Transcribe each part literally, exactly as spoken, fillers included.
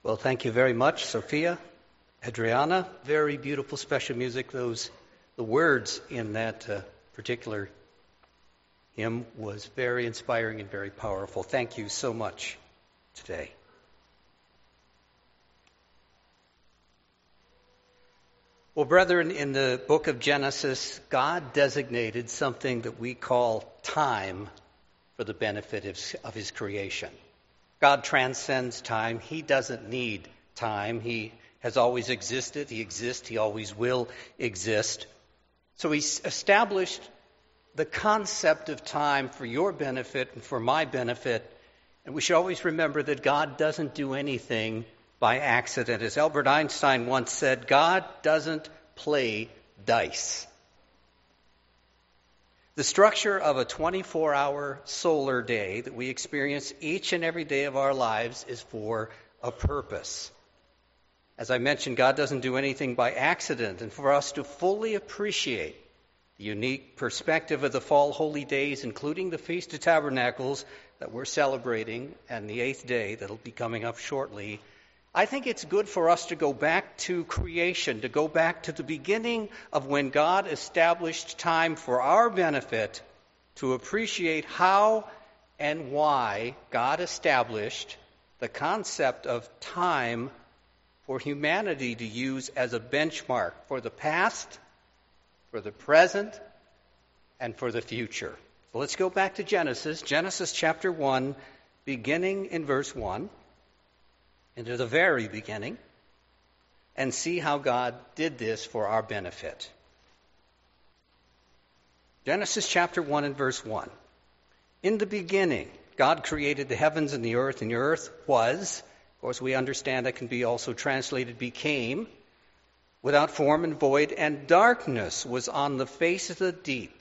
Well, thank you very much, Sophia, Adriana. Very beautiful special music. Those, the words in that uh, particular hymn was very inspiring and very powerful. Thank you so much today. Well, brethren, in the book of Genesis, God designated something that we call time for the benefit of, of his creation. God transcends time. He doesn't need time. He has always existed. He exists. He always will exist. So he established the concept of time for your benefit and for my benefit. And we should always remember that God doesn't do anything by accident. As Albert Einstein once said, God doesn't play dice. The structure of a twenty-four hour solar day that we experience each and every day of our lives is for a purpose. As I mentioned, God doesn't do anything by accident, and for us to fully appreciate the unique perspective of the fall holy days, including the Feast of Tabernacles that we're celebrating, and the eighth day that'll be coming up shortly, I think it's good for us to go back to creation, to go back to the beginning of when God established time for our benefit, to appreciate how and why God established the concept of time for humanity to use as a benchmark for the past, for the present, and for the future. So let's go back to Genesis, Genesis chapter one, beginning in verse one. Into the very beginning, and see how God did this for our benefit. Genesis chapter one and verse one. In the beginning, God created the heavens and the earth, and the earth was, of course we understand that can be also translated became, without form and void, and darkness was on the face of the deep.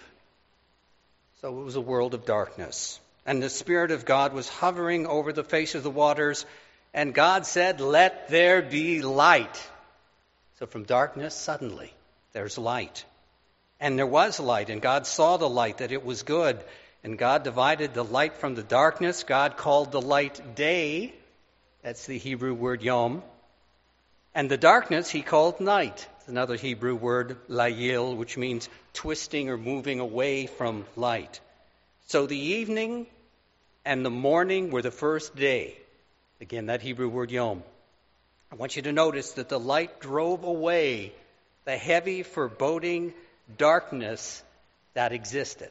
So it was a world of darkness. And the Spirit of God was hovering over the face of the waters. And God said, let there be light. So from darkness, suddenly, there's light. And there was light, and God saw the light, that it was good. And God divided the light from the darkness. God called the light day. That's the Hebrew word yom. And the darkness he called night. It's another Hebrew word, layil, which means twisting or moving away from light. So the evening and the morning were the first day. Again, that Hebrew word yom. I want you to notice that the light drove away the heavy, foreboding darkness that existed.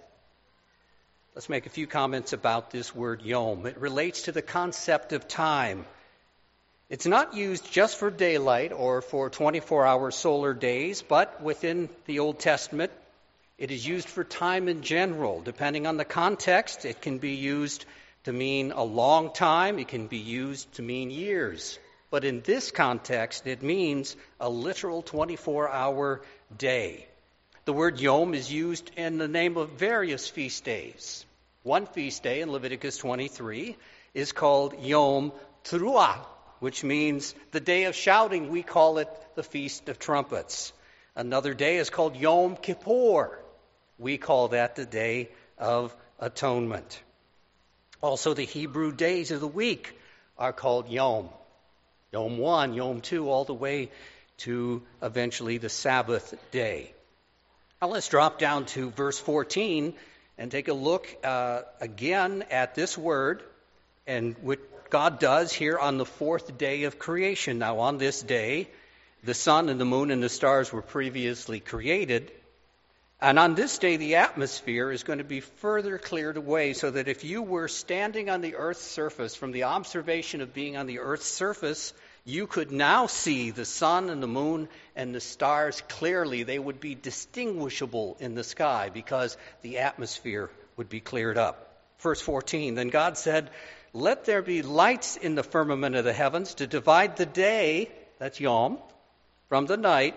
Let's make a few comments about this word yom. It relates to the concept of time. It's not used just for daylight or for twenty-four hour solar days, but within the Old Testament, it is used for time in general. Depending on the context, it can be used to mean a long time. It can be used to mean years. But in this context, it means a literal twenty-four hour day. The word yom is used in the name of various feast days. One feast day in Leviticus twenty-three is called Yom Teruah, which means the day of shouting. We call it the Feast of Trumpets. Another day is called Yom Kippur. We call that the Day of Atonement. Also, the Hebrew days of the week are called Yom. Yom one, Yom two, all the way to eventually the Sabbath day. Now let's drop down to verse fourteen and take a look uh, again at this word and what God does here on the fourth day of creation. Now on this day, the sun and the moon and the stars were previously created. And on this day, the atmosphere is going to be further cleared away so that if you were standing on the earth's surface, from the observation of being on the earth's surface, you could now see the sun and the moon and the stars clearly. They would be distinguishable in the sky because the atmosphere would be cleared up. Verse fourteen, then God said, let there be lights in the firmament of the heavens to divide the day, that's Yom, from the night,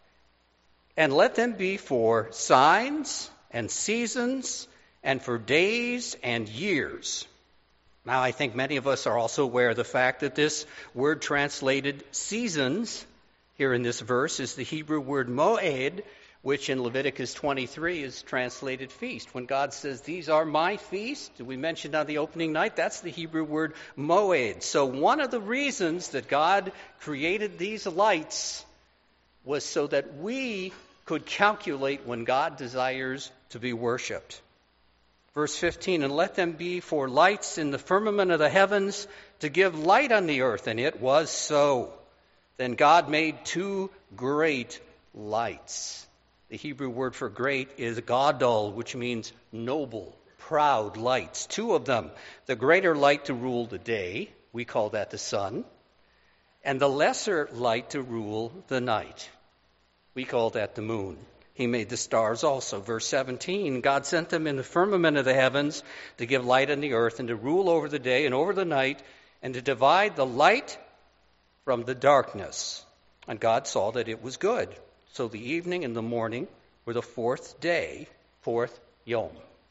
and let them be for signs and seasons and for days and years. Now, I think many of us are also aware of the fact that this word translated seasons here in this verse is the Hebrew word moed, which in Leviticus twenty-three is translated feast. When God says, these are my feasts, we mentioned on the opening night, that's the Hebrew word moed. So one of the reasons that God created these lights was so that we could calculate when God desires to be worshipped. Verse fifteen, and let them be for lights in the firmament of the heavens to give light on the earth. And it was so. Then God made two great lights. The Hebrew word for great is gadol, which means noble, proud lights. Two of them. The greater light to rule the day, we call that the sun, and the lesser light to rule the night. We call that the moon. He made the stars also. Verse seventeen, God sent them in the firmament of the heavens to give light on the earth and to rule over the day and over the night and to divide the light from the darkness. And God saw that it was good. So the evening and the morning were the fourth day, fourth Yom.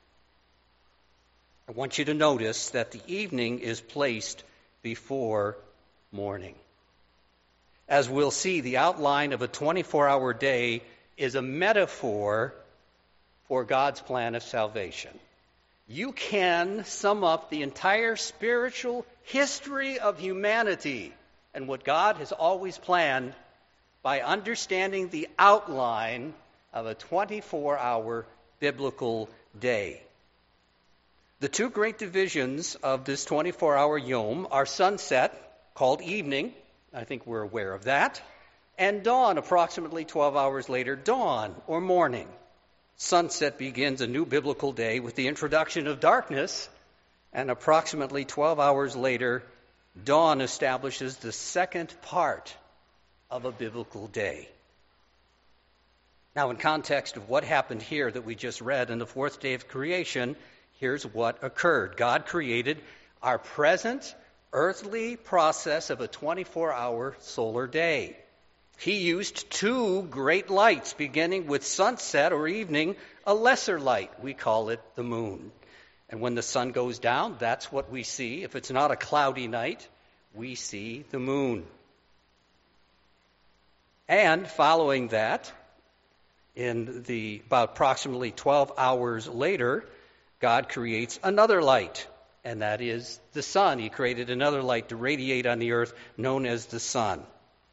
I want you to notice that the evening is placed before morning. As we'll see, the outline of a twenty-four hour day is a metaphor for God's plan of salvation. You can sum up the entire spiritual history of humanity and what God has always planned by understanding the outline of a twenty-four hour biblical day. The two great divisions of this twenty-four hour Yom are sunset, called evening, I think we're aware of that, and dawn, approximately twelve hours later, dawn or morning. Sunset begins a new biblical day with the introduction of darkness, and approximately twelve hours later, dawn establishes the second part of a biblical day. Now, in context of what happened here that we just read in the fourth day of creation, here's what occurred. God created our present earthly process of a twenty-four hour solar day. He used two great lights, beginning with sunset or evening, a lesser light. We call it the moon. And when the sun goes down, that's what we see. If it's not a cloudy night, we see the moon. And following that, in the about approximately twelve hours later, God creates another light, and that is the sun. He created another light to radiate on the earth, known as the sun.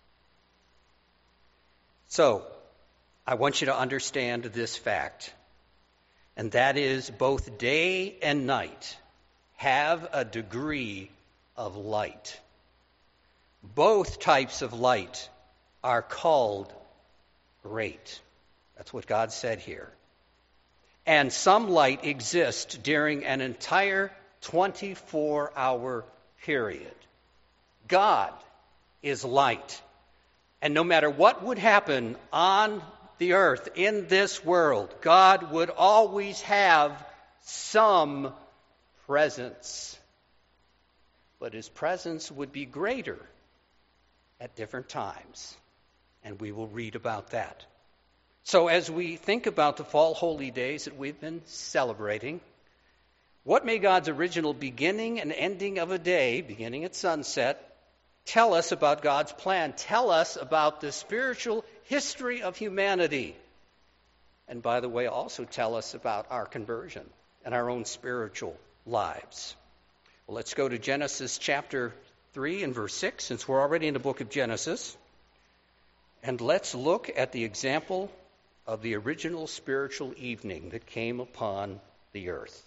So, I want you to understand this fact, and that is both day and night have a degree of light. Both types of light are called great. That's what God said here. And some light exists during an entire twenty-four hour period. God is light. And no matter what would happen on the earth, in this world, God would always have some presence. But his presence would be greater at different times. And we will read about that. So as we think about the fall holy days that we've been celebrating, what may God's original beginning and ending of a day, beginning at sunset, tell us about God's plan? Tell us about the spiritual history of humanity. And by the way, also tell us about our conversion and our own spiritual lives. Well, let's go to Genesis chapter three and verse six, since we're already in the book of Genesis. And let's look at the example of the original spiritual evening that came upon the earth.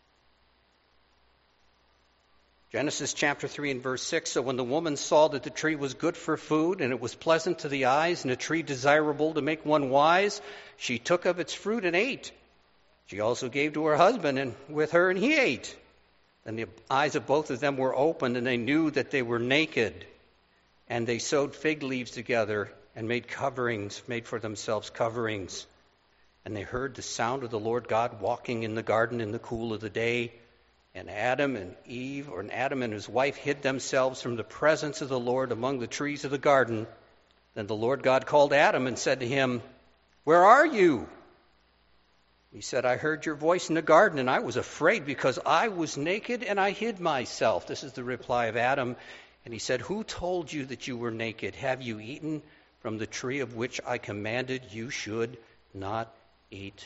Genesis chapter three and verse six, so when the woman saw that the tree was good for food, and it was pleasant to the eyes, and a tree desirable to make one wise, she took of its fruit and ate. She also gave to her husband and with her, and he ate. And the eyes of both of them were opened, and they knew that they were naked. And they sewed fig leaves together and made coverings, made for themselves coverings. And they heard the sound of the Lord God walking in the garden in the cool of the day. And Adam and Eve, or Adam and his wife, hid themselves from the presence of the Lord among the trees of the garden. Then the Lord God called Adam and said to him, "Where are you?" He said, "I heard your voice in the garden, and I was afraid because I was naked and I hid myself." This is the reply of Adam. And he said, "Who told you that you were naked? Have you eaten from the tree of which I commanded you should not eat.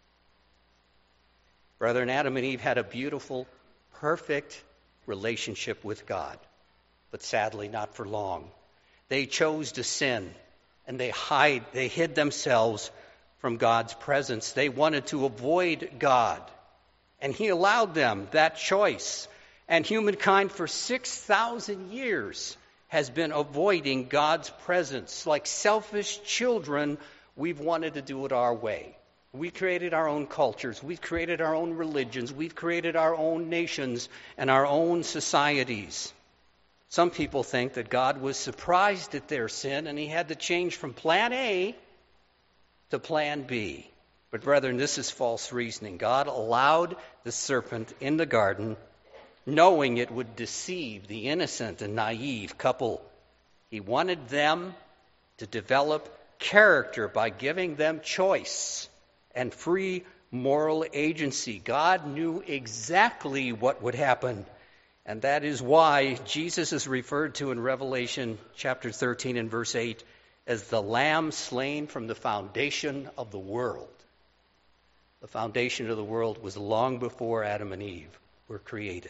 Brethren, Adam and Eve had a beautiful, perfect relationship with God, but sadly not for long. They chose to sin, and they hide, they hid themselves from God's presence. They wanted to avoid God, and He allowed them that choice. And humankind for six thousand years has been avoiding God's presence. Like selfish children, we've wanted to do it our way. We created our own cultures. We've created our own religions. We've created our own nations and our own societies. Some people think that God was surprised at their sin and He had to change from plan A to plan B. But brethren, this is false reasoning. God allowed the serpent in the garden, knowing it would deceive the innocent and naive couple. He wanted them to develop character by giving them choice and free moral agency. God knew exactly what would happen, and that is why Jesus is referred to in Revelation chapter thirteen and verse eight as the Lamb slain from the foundation of the world. The foundation of the world was long before Adam and Eve were created.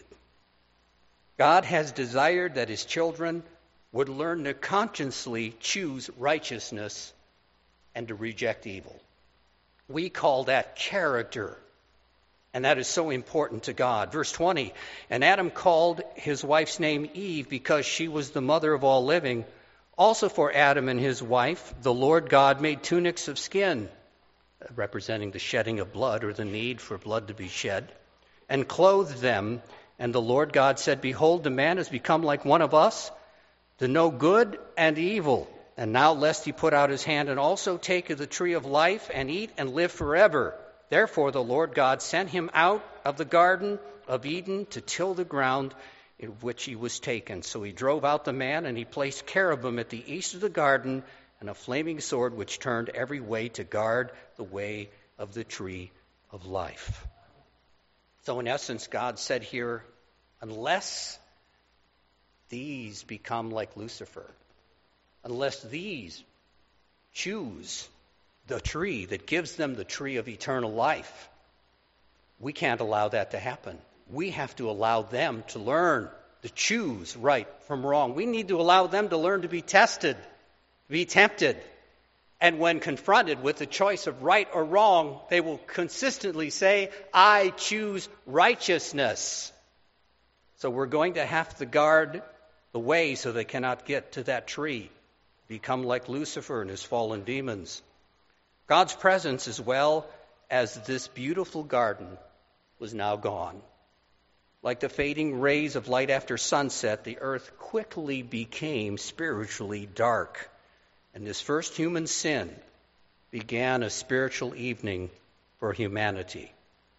God has desired that His children would learn to consciously choose righteousness and to reject evil. We call that character, and that is so important to God. Verse twenty, and Adam called his wife's name Eve because she was the mother of all living. Also for Adam and his wife, the Lord God made tunics of skin, representing the shedding of blood or the need for blood to be shed, and clothed them. And the Lord God said, behold, the man has become like one of us, to know good and evil. And now lest he put out his hand and also take of the tree of life and eat and live forever. Therefore the Lord God sent him out of the garden of Eden to till the ground in which he was taken. So he drove out the man, and he placed cherubim at the east of the garden, and a flaming sword which turned every way to guard the way of the tree of life. So in essence, God said here, unless these become like Lucifer, unless these choose the tree that gives them the tree of eternal life, we can't allow that to happen. We have to allow them to learn to choose right from wrong. We need to allow them to learn to be tested, be tempted. And when confronted with the choice of right or wrong, they will consistently say, I choose righteousness. So we're going to have to guard the way so they cannot get to that tree, become like Lucifer and his fallen demons. God's presence, as well as this beautiful garden, was now gone. Like the fading rays of light after sunset, the earth quickly became spiritually dark. And this first human sin began a spiritual evening for humanity.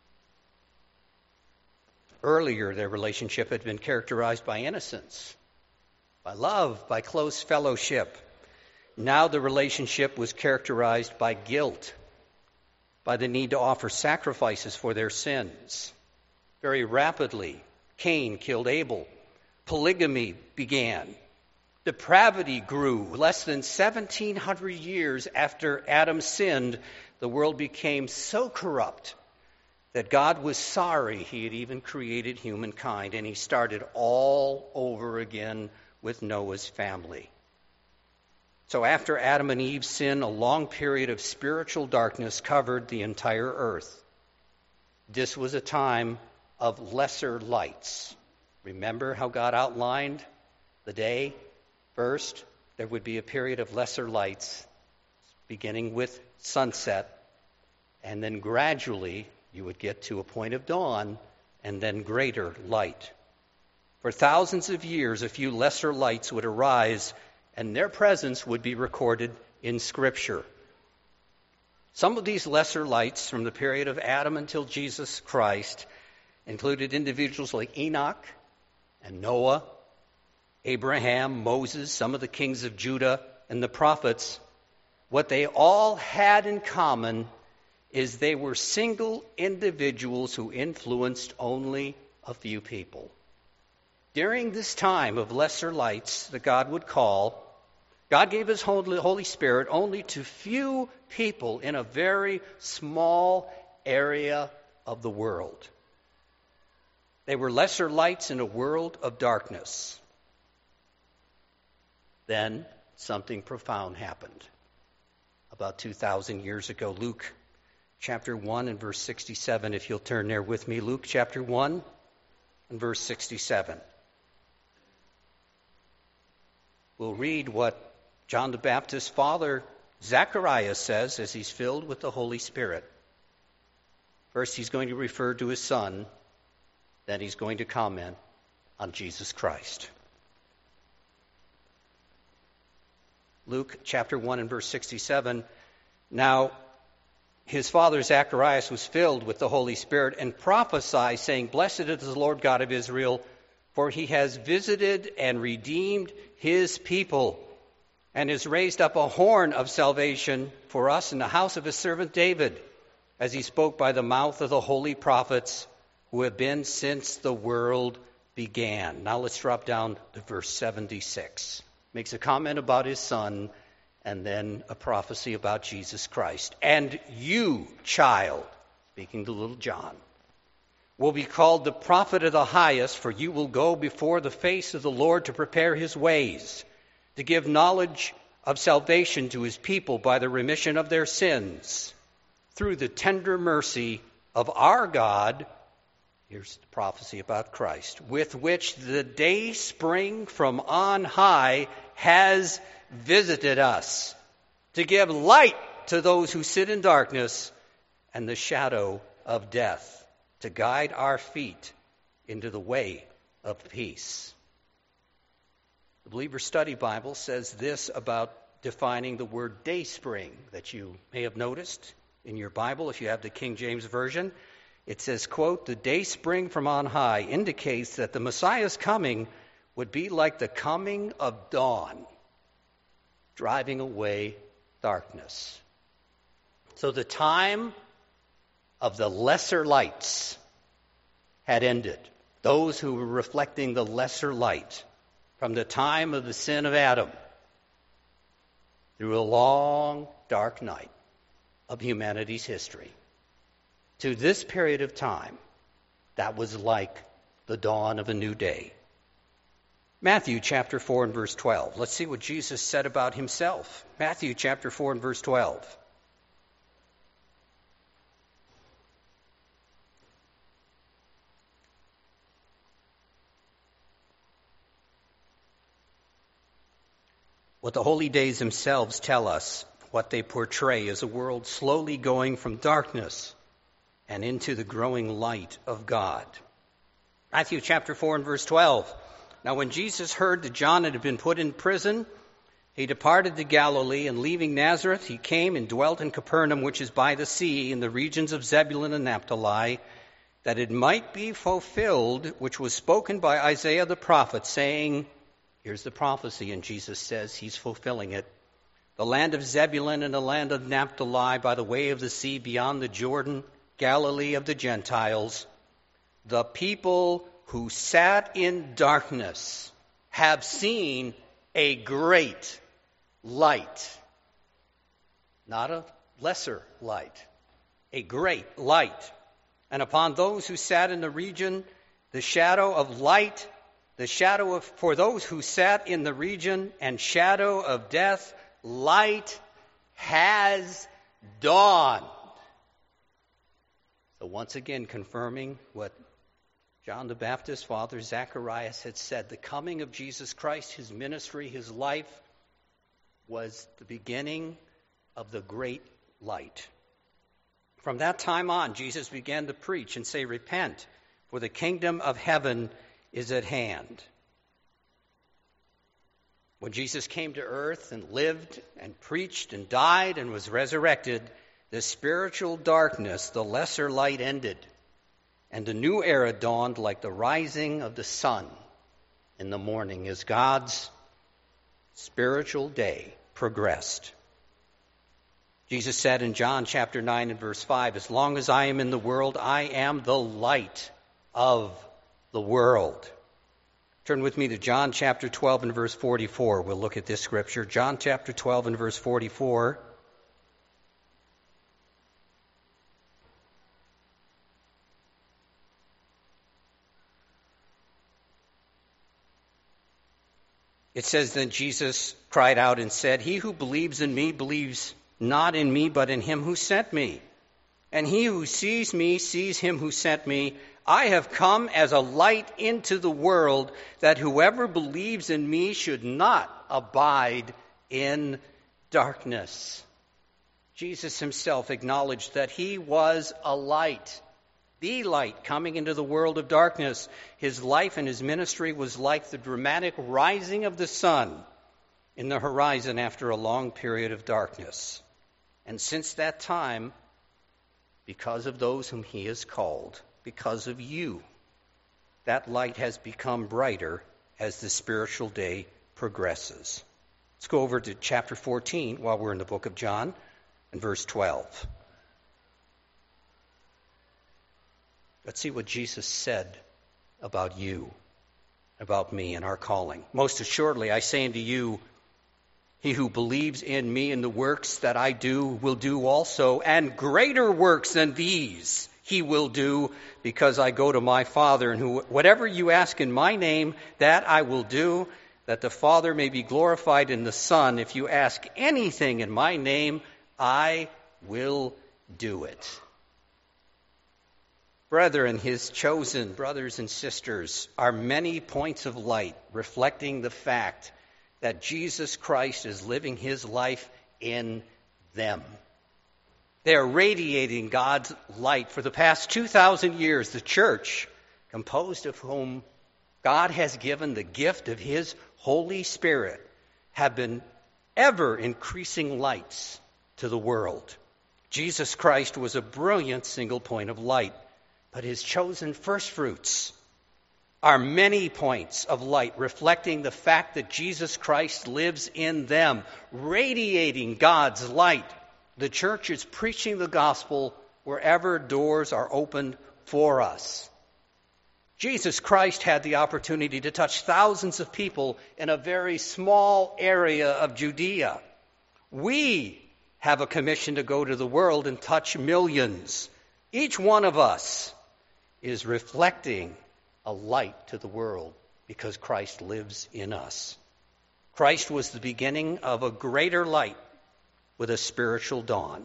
Earlier, their relationship had been characterized by innocence, by love, by close fellowship. Now the relationship was characterized by guilt, by the need to offer sacrifices for their sins. Very rapidly, Cain killed Abel. Polygamy began. Depravity grew. Less than seventeen hundred years after Adam sinned, the world became so corrupt that God was sorry He had even created humankind, and He started all over again with Noah's family. So after Adam and Eve's sin, a long period of spiritual darkness covered the entire earth. This was a time of lesser lights. Remember how God outlined the day? First, there would be a period of lesser lights, beginning with sunset, and then gradually you would get to a point of dawn, and then greater light. For thousands of years, a few lesser lights would arise, and their presence would be recorded in Scripture. Some of these lesser lights from the period of Adam until Jesus Christ included individuals like Enoch and Noah, Abraham, Moses, some of the kings of Judah, and the prophets. What they all had in common is they were single individuals who influenced only a few people. During this time of lesser lights that God would call, God gave his Holy Spirit only to few people in a very small area of the world. They were lesser lights in a world of darkness. Then something profound happened. About two thousand years ago, Luke chapter one and verse sixty-seven, if you'll turn there with me. Luke chapter one and verse sixty-seven. We'll read what John the Baptist's father, Zacharias, says as he's filled with the Holy Spirit. First, he's going to refer to his son. Then he's going to comment on Jesus Christ. Luke chapter one and verse sixty-seven. Now, his father Zacharias was filled with the Holy Spirit and prophesied, saying, Blessed is the Lord God of Israel, for he has visited and redeemed his people, and has raised up a horn of salvation for us in the house of his servant David, as he spoke by the mouth of the holy prophets who have been since the world began. Now let's drop down to verse seventy-six. Makes a comment about his son, and then a prophecy about Jesus Christ. And you, child, speaking to little John, will be called the prophet of the highest, for you will go before the face of the Lord to prepare his ways, to give knowledge of salvation to his people by the remission of their sins, through the tender mercy of our God. Here's the prophecy about Christ, with which the day spring from on high has visited us, to give light to those who sit in darkness and the shadow of death, to guide our feet into the way of peace. The Believer Study Bible says this about defining the word day spring that you may have noticed in your Bible if you have the King James Version. It says, quote, the day spring from on high indicates that the Messiah's coming would be like the coming of dawn, driving away darkness. So the time of the lesser lights had ended. Those who were reflecting the lesser light from the time of the sin of Adam through a long, dark night of humanity's history, to this period of time that was like the dawn of a new day. Matthew chapter four and verse twelve. Let's see what Jesus said about himself. Matthew chapter four and verse twelve. What the holy days themselves tell us, what they portray, is a world slowly going from darkness and into the growing light of God. Matthew chapter four and verse twelve. Now when Jesus heard that John had been put in prison, he departed to Galilee, and leaving Nazareth, he came and dwelt in Capernaum, which is by the sea, in the regions of Zebulun and Naphtali, that it might be fulfilled, which was spoken by Isaiah the prophet, saying, here's the prophecy, and Jesus says he's fulfilling it. The land of Zebulun and the land of Naphtali by the way of the sea beyond the Jordan, Galilee of the Gentiles, the people who sat in darkness have seen a great light. Not a lesser light, a great light. And upon those who sat in the region, the shadow of light, the shadow of, for those who sat in the region and shadow of death, light has dawned. So once again confirming what John the Baptist's father Zacharias had said, the coming of Jesus Christ, his ministry, his life, was the beginning of the great light. From that time on, Jesus began to preach and say, repent, for the kingdom of heaven is at hand. When Jesus came to earth and lived and preached and died and was resurrected, the spiritual darkness, the lesser light, ended, and a new era dawned like the rising of the sun in the morning as God's spiritual day progressed. Jesus said in John chapter nine and verse five, as long as I am in the world, I am the light of the world. Turn with me to John chapter twelve and verse forty-four. We'll look at this scripture. John chapter twelve and verse forty-four. It says, then Jesus cried out and said, he who believes in me believes not in me, but in him who sent me. And he who sees me sees him who sent me. I have come as a light into the world, that whoever believes in me should not abide in darkness. Jesus himself acknowledged that he was a light, the light coming into the world of darkness. His life and his ministry was like the dramatic rising of the sun in the horizon after a long period of darkness. And since that time, because of those whom he has called, because of you, that light has become brighter as the spiritual day progresses. Let's go over to chapter fourteen while we're in the book of John and verse twelve. Let's see what Jesus said about you, about me and our calling. Most assuredly, I say unto you, he who believes in me and the works that I do will do also, and greater works than these he will do, because I go to my Father. And who, whatever you ask in my name, that I will do, that the Father may be glorified in the Son. If you ask anything in my name, I will do it. Brethren, his chosen brothers and sisters, are many points of light reflecting the fact that Jesus Christ is living his life in them. They are radiating God's light. For the past two thousand years, the church, composed of whom God has given the gift of his Holy Spirit, have been ever increasing lights to the world. Jesus Christ was a brilliant single point of light. But his chosen firstfruits are many points of light reflecting the fact that Jesus Christ lives in them, radiating God's light. The church is preaching the gospel wherever doors are opened for us. Jesus Christ had the opportunity to touch thousands of people in a very small area of Judea. We have a commission to go to the world and touch millions. Each one of us is reflecting a light to the world because Christ lives in us. Christ was the beginning of a greater light with a spiritual dawn.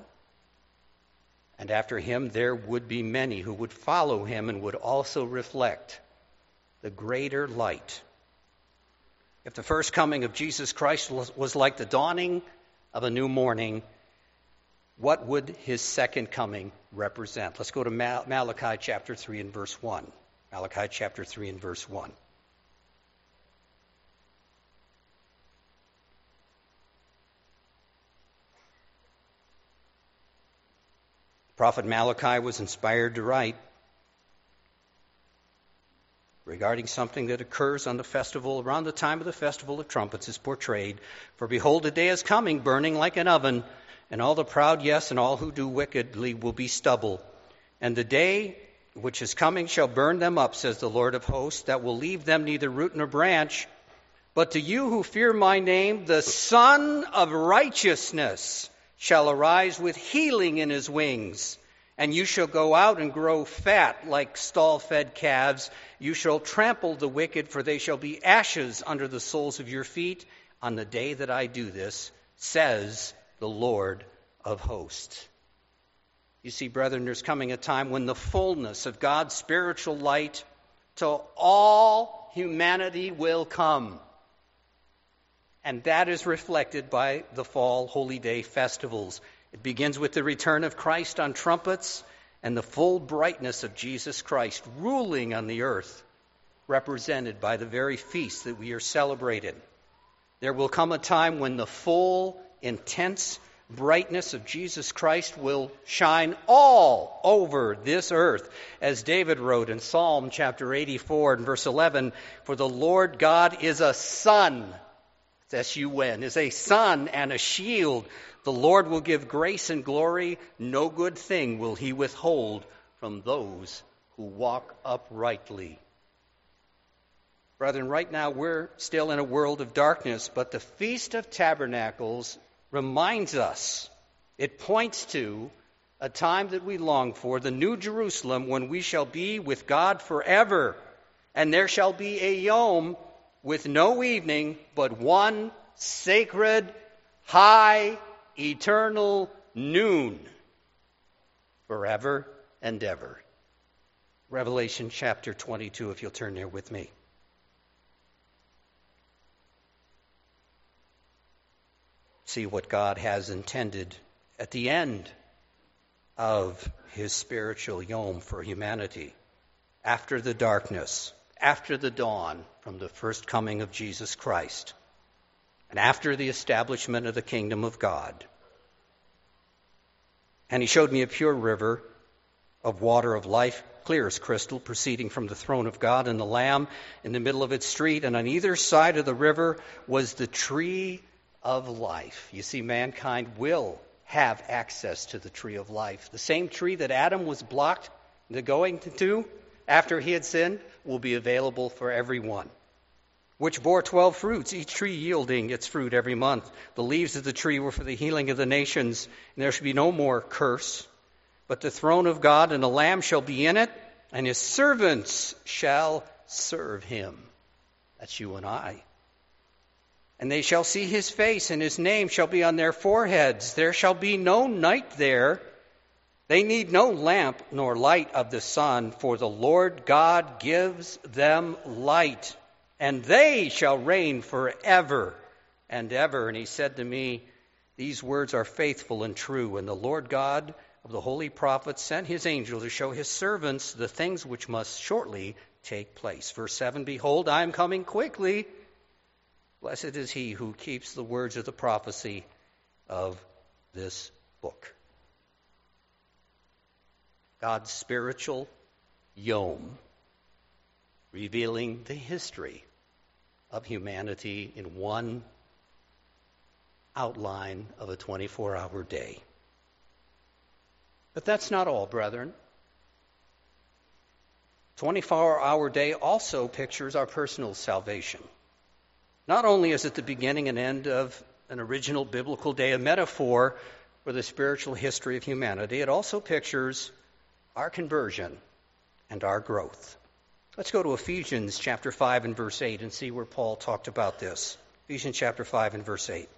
And after him there would be many who would follow him and would also reflect the greater light. If the first coming of Jesus Christ was, was like the dawning of a new morning, what would his second coming represent? Let's go to Mal- Malachi chapter three and verse one. Malachi chapter three and verse one. Prophet Malachi was inspired to write regarding something that occurs on the festival, around the time of the festival of trumpets is portrayed. For behold, a day is coming, burning like an oven, and all the proud, yes, and all who do wickedly will be stubble. And the day which is coming shall burn them up, says the Lord of hosts, that will leave them neither root nor branch. But to you who fear my name, the Son of Righteousness shall arise with healing in his wings. And you shall go out and grow fat like stall-fed calves. You shall trample the wicked, for they shall be ashes under the soles of your feet on the day that I do this, says the Lord of hosts. You see, brethren, there's coming a time when the fullness of God's spiritual light to all humanity will come. And that is reflected by the fall Holy Day festivals. It begins with the return of Christ on trumpets and the full brightness of Jesus Christ ruling on the earth, represented by the very feast that we are celebrating. There will come a time when the full, intense brightness of Jesus Christ will shine all over this earth. As David wrote in Psalm chapter eighty-four and verse eleven, for the Lord God is a sun, S U N, is a sun and a shield. The Lord will give grace and glory. No good thing will he withhold from those who walk uprightly. Brethren, right now we're still in a world of darkness, but the Feast of Tabernacles reminds us, it points to a time that we long for, the New Jerusalem, when we shall be with God forever. And there shall be a Yom with no evening, but one sacred, high, eternal noon, forever and ever. Revelation chapter twenty-two, if you'll turn there with me. See what God has intended at the end of his spiritual Yom for humanity. After the darkness, after the dawn from the first coming of Jesus Christ, and after the establishment of the kingdom of God. And he showed me a pure river of water of life, clear as crystal, proceeding from the throne of God and the Lamb in the middle of its street. And on either side of the river was the tree of life. You see, mankind will have access to the tree of life. The same tree that Adam was blocked to going to after he had sinned will be available for everyone, which bore twelve fruits, each tree yielding its fruit every month. The leaves of the tree were for the healing of the nations, and there shall be no more curse. But the throne of God and the Lamb shall be in it, and his servants shall serve him. That's you and I. And they shall see his face, and his name shall be on their foreheads. There shall be no night there. They need no lamp nor light of the sun, for the Lord God gives them light, and they shall reign forever and ever. And he said to me, these words are faithful and true, and the Lord God of the holy prophets sent his angel to show his servants the things which must shortly take place. Verse seven, behold, I am coming quickly. Blessed is he who keeps the words of the prophecy of this book. God's spiritual Yom, revealing the history of humanity in one outline of a twenty-four hour day. But that's not all, brethren. twenty-four hour day also pictures our personal salvation. Not only is it the beginning and end of an original biblical day, a metaphor for the spiritual history of humanity, it also pictures our conversion and our growth. Let's go to Ephesians chapter five and verse eight and see where Paul talked about this. Ephesians chapter five and verse eight.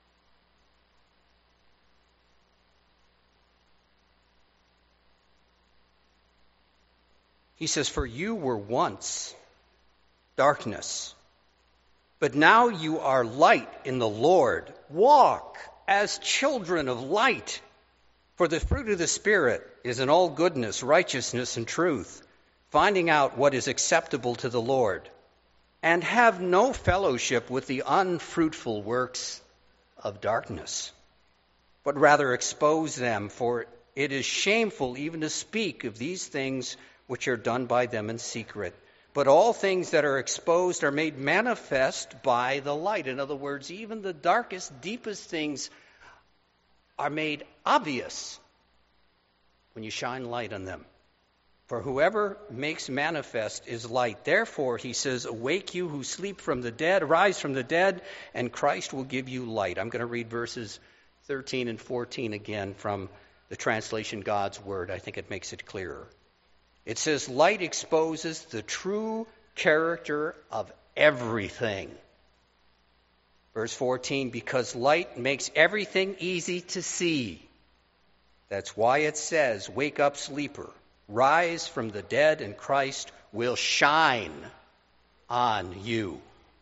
He says, for you were once darkness, but now you are light in the Lord. Walk as children of light. For the fruit of the Spirit is in all goodness, righteousness, and truth, finding out what is acceptable to the Lord. And have no fellowship with the unfruitful works of darkness, but rather expose them, for it is shameful even to speak of these things which are done by them in secret. But all things that are exposed are made manifest by the light. In other words, even the darkest, deepest things are made obvious when you shine light on them. For whoever makes manifest is light. Therefore, he says, awake you who sleep from the dead, arise from the dead, and Christ will give you light. I'm going to read verses thirteen and fourteen again from the translation God's Word. I think it makes it clearer. It says, light exposes the true character of everything. Verse fourteen, because light makes everything easy to see. That's why it says, wake up, sleeper. Rise from the dead, and Christ will shine on you.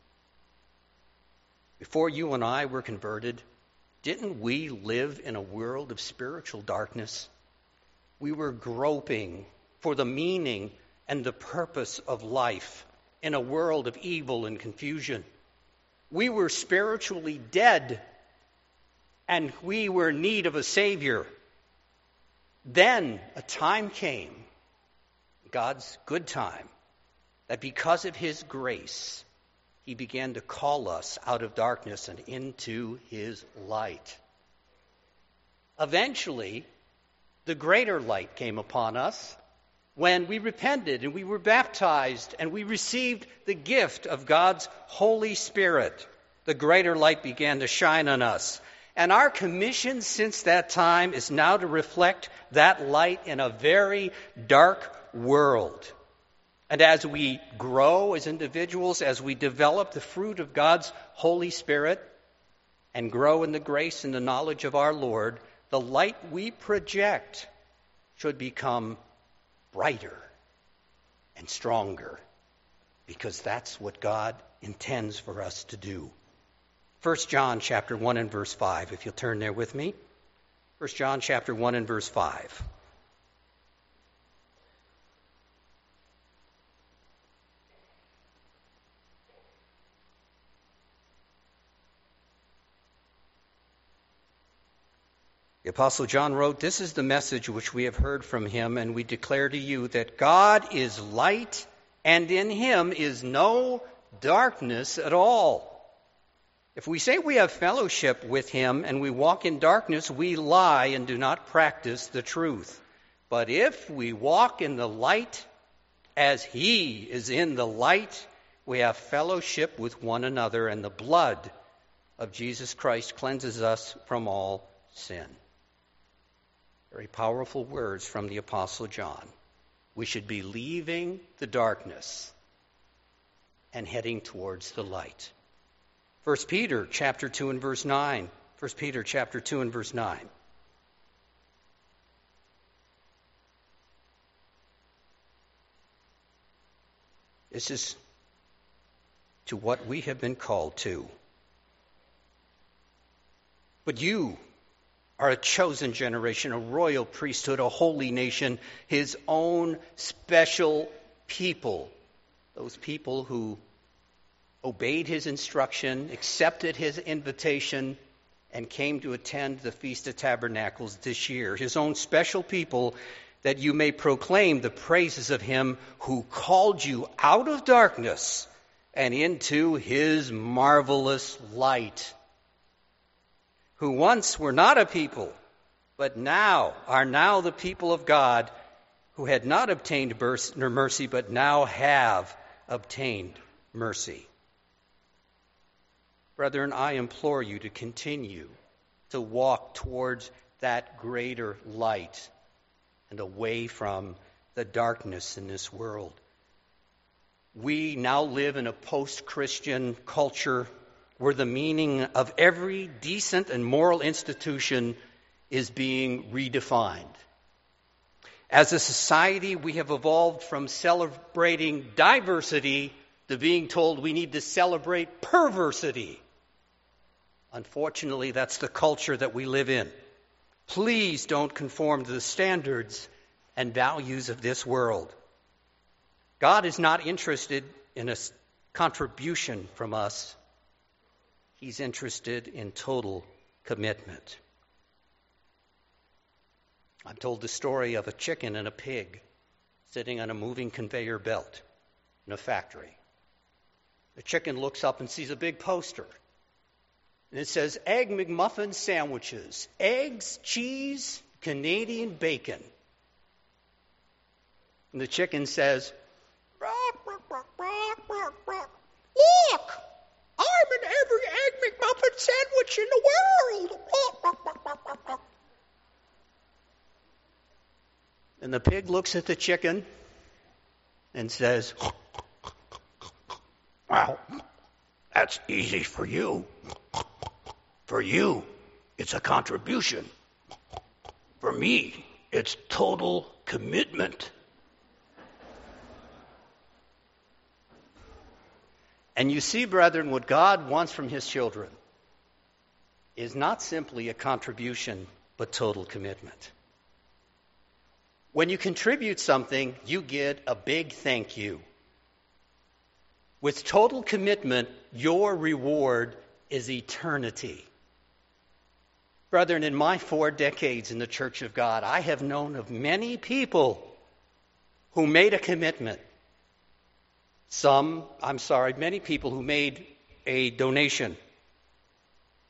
Before you and I were converted, didn't we live in a world of spiritual darkness? We were groping for the meaning and the purpose of life in a world of evil and confusion. We were spiritually dead, and we were in need of a Savior. Then a time came, God's good time, that because of his grace, he began to call us out of darkness and into his light. Eventually, the greater light came upon us, when we repented and we were baptized and we received the gift of God's Holy Spirit, the greater light began to shine on us. And our commission since that time is now to reflect that light in a very dark world. And as we grow as individuals, as we develop the fruit of God's Holy Spirit and grow in the grace and the knowledge of our Lord, the light we project should become brighter and stronger, because that's what God intends for us to do. First John chapter one and verse five, if you'll turn there with me. First John chapter one and verse five. The Apostle John wrote, "This is the message which we have heard from him, and we declare to you that God is light, and in him is no darkness at all. If we say we have fellowship with him and we walk in darkness, we lie and do not practice the truth. But if we walk in the light as he is in the light, we have fellowship with one another, and the blood of Jesus Christ cleanses us from all sin." Very powerful words from the Apostle John. We should be leaving the darkness and heading towards the light. First Peter chapter two and verse nine. First Peter chapter two and verse nine. This is to what we have been called to. But you are a chosen generation, a royal priesthood, a holy nation, his own special people. Those people who obeyed his instruction, accepted his invitation, and came to attend the Feast of Tabernacles this year. His own special people, that you may proclaim the praises of him who called you out of darkness and into his marvelous light. Who once were not a people, but now are now the people of God, who had not obtained mercy, but now have obtained mercy. Brethren, I implore you to continue to walk towards that greater light and away from the darkness in this world. We now live in a post-Christian culture where the meaning of every decent and moral institution is being redefined. As a society, we have evolved from celebrating diversity to being told we need to celebrate perversity. Unfortunately, that's the culture that we live in. Please don't conform to the standards and values of this world. God is not interested in a contribution from us. He's interested in total commitment. I'm told the story of a chicken and a pig sitting on a moving conveyor belt in a factory. The chicken looks up and sees a big poster. And it says, Egg McMuffin sandwiches, eggs, cheese, Canadian bacon. And the chicken says, look, I'm in every Egg McMuffin sandwich in the world. And the pig looks at the chicken and says, well, that's easy for you. For you, it's a contribution. For me, it's total commitment. And you see, brethren, what God wants from his children is not simply a contribution, but total commitment. When you contribute something, you get a big thank you. With total commitment, your reward is eternity. Brethren, in my four decades in the Church of God, I have known of many people who made a commitment. Some, I'm sorry, many people who made a donation,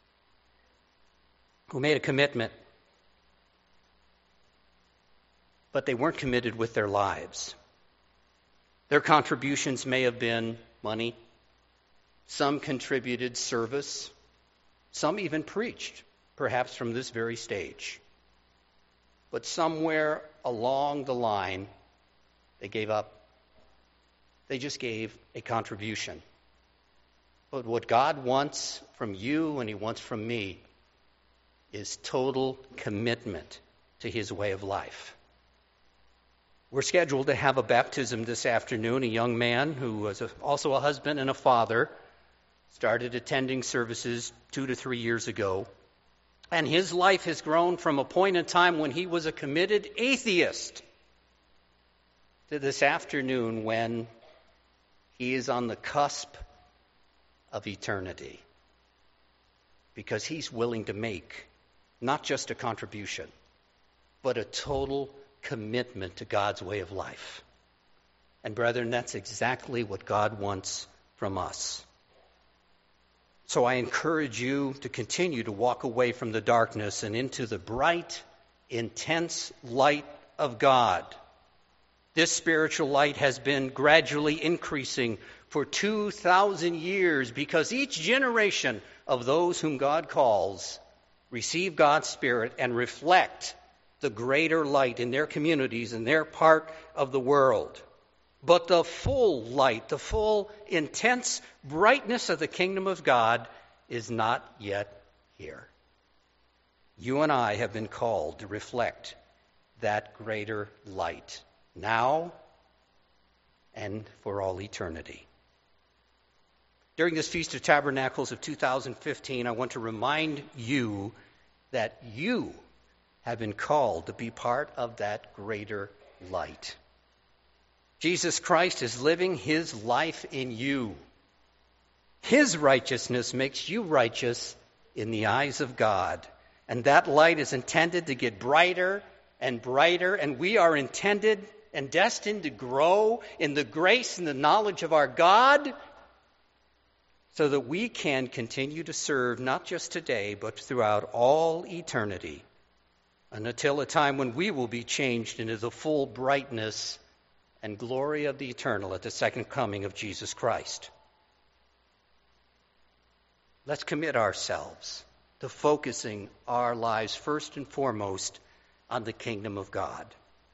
who made a commitment. but they weren't committed with their lives. Their contributions may have been money. Some contributed service. Some even preached, perhaps from this very stage. But somewhere along the line, they gave up. They just gave a contribution. But what God wants from you and He wants from me is total commitment to His way of life. We're scheduled to have a baptism this afternoon. A young man who was a, also a husband and a father started attending services two to three years ago. And his life has grown from a point in time when he was a committed atheist to this afternoon when he is on the cusp of eternity. Because he's willing to make not just a contribution, but a total commitment to God's way of life. And brethren, that's exactly what God wants from us. So I encourage you to continue to walk away from the darkness and into the bright, intense light of God. This spiritual light has been gradually increasing for two thousand years because each generation of those whom God calls receive God's Spirit and reflect the greater light in their communities, in their part of the world. But the full light, the full intense brightness of the kingdom of God is not yet here. You and I have been called to reflect that greater light now and for all eternity. During this Feast of Tabernacles of two thousand fifteen, I want to remind you that you have been called to be part of that greater light. Jesus Christ is living His life in you. His righteousness makes you righteous in the eyes of God. And that light is intended to get brighter and brighter, and we are intended and destined to grow in the grace and the knowledge of our God so that we can continue to serve not just today, but throughout all eternity, and until a time when we will be changed into the full brightness and glory of the eternal at the second coming of Jesus Christ. Let's commit ourselves to focusing our lives first and foremost on the kingdom of God.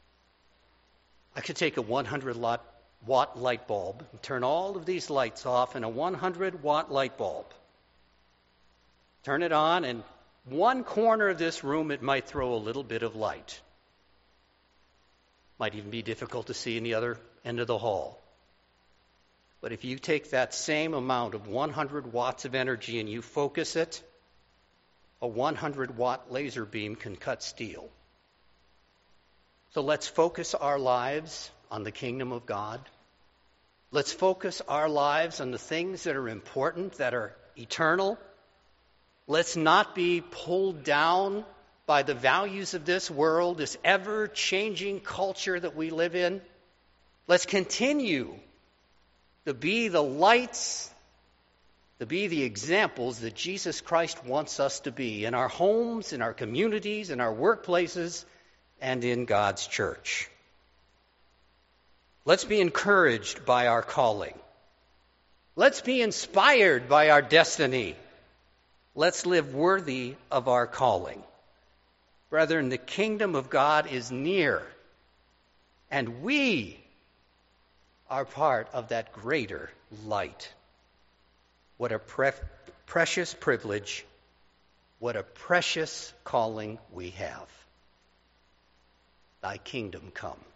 I could take a one hundred watt light bulb and turn all of these lights off in a one hundred watt light bulb. Turn it on, and one corner of this room, it might throw a little bit of light. Might even be difficult to see in the other end of the hall. But if you take that same amount of one hundred watts of energy and you focus it, a one hundred watt laser beam can cut steel. So let's focus our lives on the kingdom of God. Let's focus our lives on the things that are important, that are eternal. Let's not be pulled down by the values of this world, this ever-changing culture that we live in. Let's continue to be the lights, to be the examples that Jesus Christ wants us to be in our homes, in our communities, in our workplaces, and in God's church. Let's be encouraged by our calling. Let's be inspired by our destiny. Let's live worthy of our calling. Brethren, the kingdom of God is near, and we are part of that greater light. What a pre- precious privilege, what a precious calling we have. Thy kingdom come.